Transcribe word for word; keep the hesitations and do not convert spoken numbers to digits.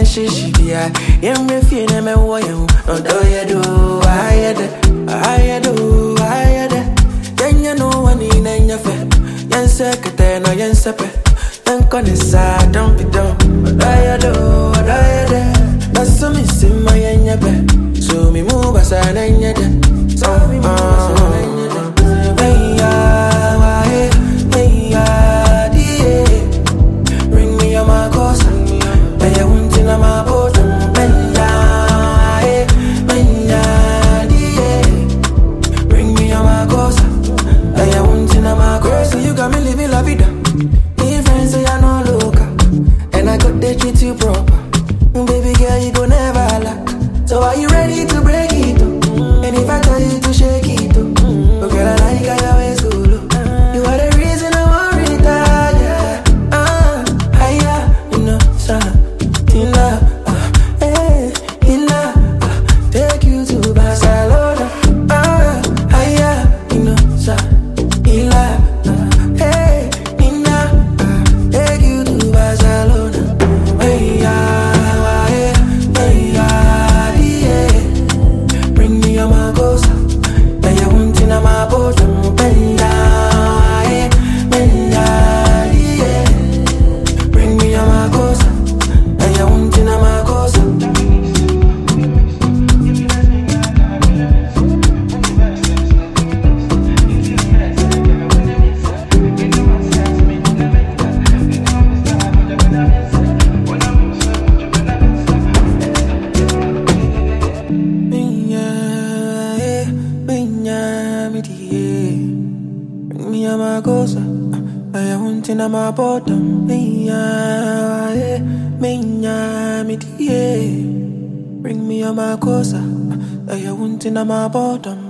she she be I am refusing me why you no do you do I had I do I had then you know one in and your fair yan secretary no yan sepe yan conessa don't be dumb I do I had that's some is in my and your bed so me move as I and your dead so me move as I and your dead hey ya why hey ya die bring me on my course I want to know my bottom benda eh benda die bring me on my course I want to know my course you got me living la vida me friends say I no loca and I got they treat you proper baby girl you go never lack so are you ready to break it up and if I tell you to shake it up but girl I like how you always go low you are the reason I want retire yeah ah higher you know sir Tina, uh, eh, Tina, uh, take you to Barcelona. Ah, higher, you know, sa, Ila, uh, hey, Tina, uh, take you to Barcelona. Hey, yeah, hey, hey, yeah, yeah. Bring me on my gosa, hey, I want in my boat, I'm benda, hey, benda, yeah. Bring me on my gosa. I want to know my cosa. Bring me on my cosa. I want to know my bottom. Bring me on my cosa. I want to know my bottom.